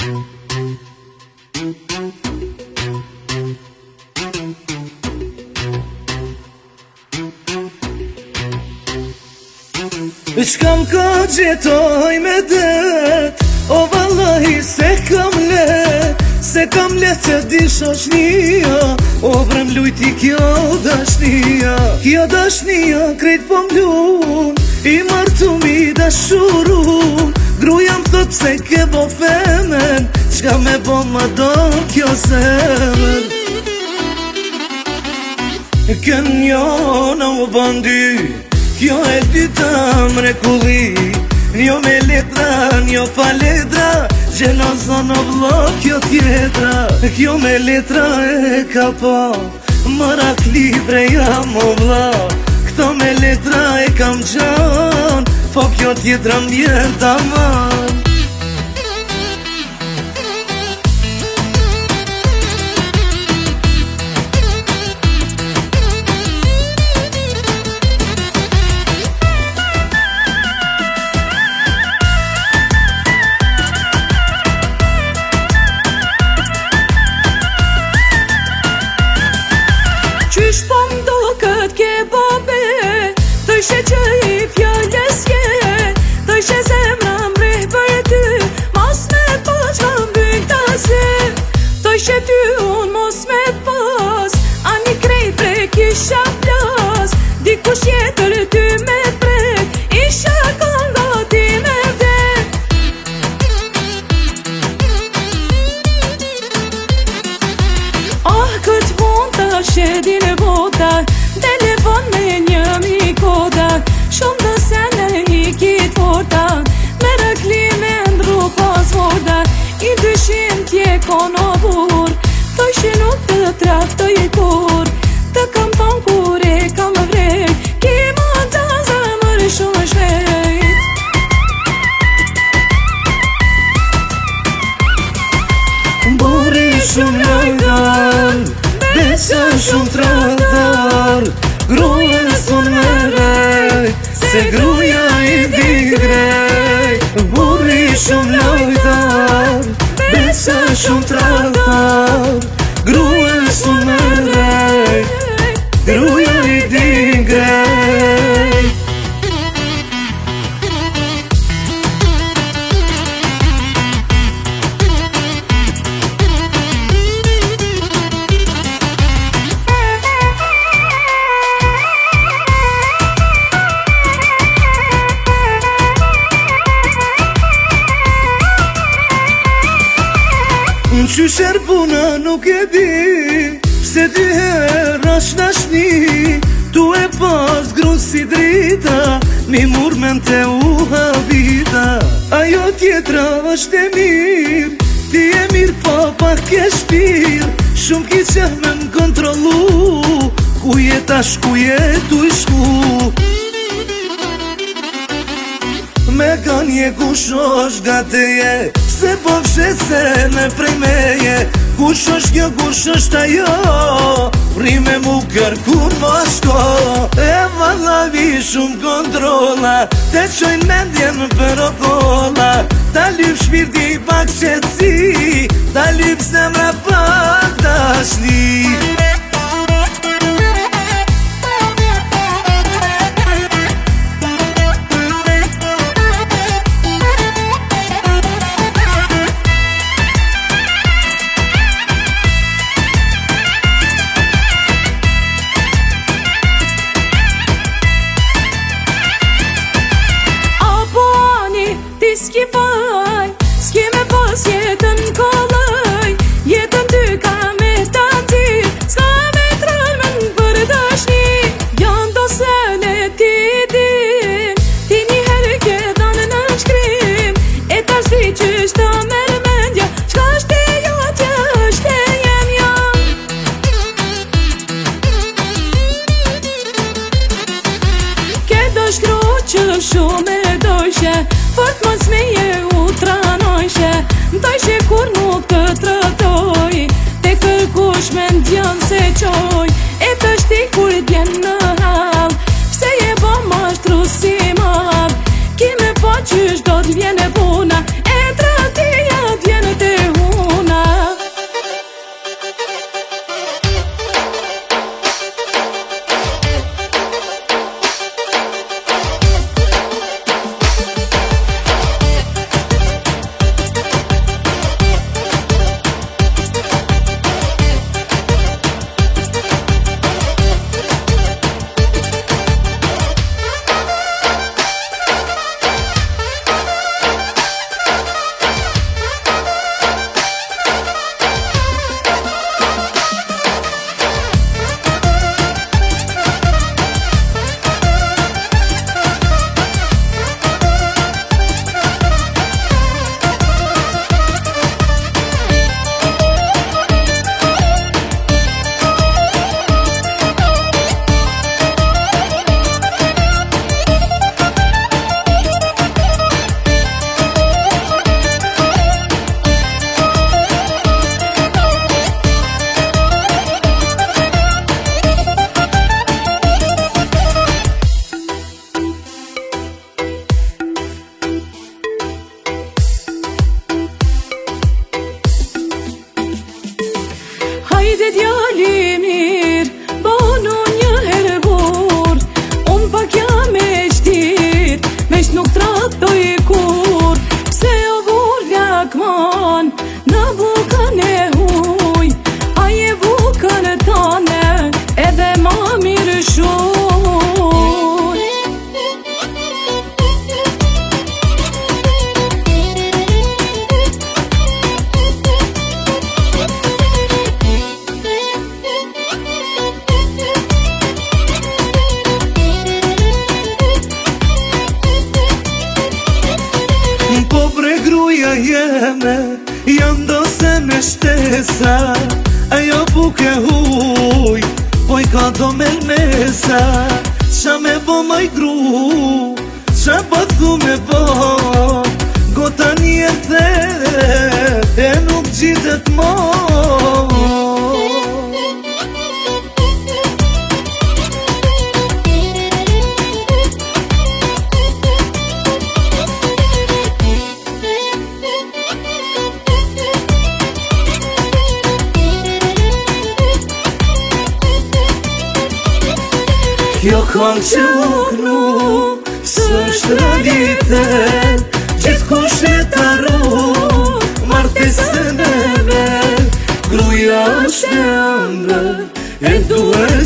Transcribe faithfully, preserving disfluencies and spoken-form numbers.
Shkam ka gjetoj me det, o vallahi se kam let, se kam let të di shoqnia, o vrem lujti kjo dashnia. Kjo dashnia krejt po mlun, i martu mi dashurun, gruja m'thot pse ke bo femen, qka me bo ma do kjo zemen. Kën njona u bandi, kjo e dita mrekulli, njo me letra, njo pa letra, gjelazan o vlog kjo tjetra. Kjo me letra e ka pa, marak libre jam o vlog, këto me letra e kam gjan, po kjo tjetra m'vjen taman. Qysh po m'do kët ke bobe, thëshe që i fjallës je, thëshe zemra mreh për ty, mos me pas ka mbyll ta se, thëshe ty unë mos me pas, ani krejt prek isha plas, dikush jetër ty me prek, isha konga ti me vdek. Ah, kët vonë ta shedi në bota, telefon me një mi koda, shumë do sene i kit forta, me rëkli me ndru pas vorda, i dyshim tje kono bur, thëshe nuk të traftoj kur, të kam thon kur e kam vrejt, ki ma të zemër shumë shvejt. Buri shumë lojdan, besa shumë tradar, gruja son me rej, se gruja i digrej. Buri shumë lojdan, besa shumë tradar, gruja son me rej, gruja i digrej. Qysh erbuna nuk e di, pse dy her është dashni, tu e pas gru si drita, mi murmen te u habita. Ajo tjetra është e mirë, ti e mirë pa pak ke shpirë, shumë ki qeh me m'kontrolu, ku je tash ku je tu i shku. Me ganje kush është gateje, se po fshet se me prej meje, kush është kjo, kush është ajo, rime mu kërkun ma shko. E vallavi shumë kontrola, te qojnë mendjen për okolla, ta lyp shpirti pak qetsi, ta lyp zemra pak dashni. S'ki faj, s'ki me pas jetën kollaj, jetën ty ka me ta ty, s'ka me trall me n'për dashni. Janë do sene ti din, ti njëherë ke dhanë në shkrim, e ta shdi që shta merë mendja, qka shte jo tja shte jem jam. Ke do shkru që shumë e dojshe, fort mos me je u tranojshe, ndojshe kur nuk të trëtoj, te kërkush me ndjan se qoj, e të shti kur t'jen në hal, pse je bo ma shtru si mal, ki me po qysh do t'vjene puna, e tratia t'vjene te gruja jeme, janë do se me shtesa, ajo buke huj, poj ka do me lmesa. Qa me bo maj gru, qa po t'ku me bo, gota një e the, e nuk gjitet mo. Kjo këngë që u knu, s'është realitet, gjithë kush e të arru, martesën e vet. Gruja është e ëndër, e duhet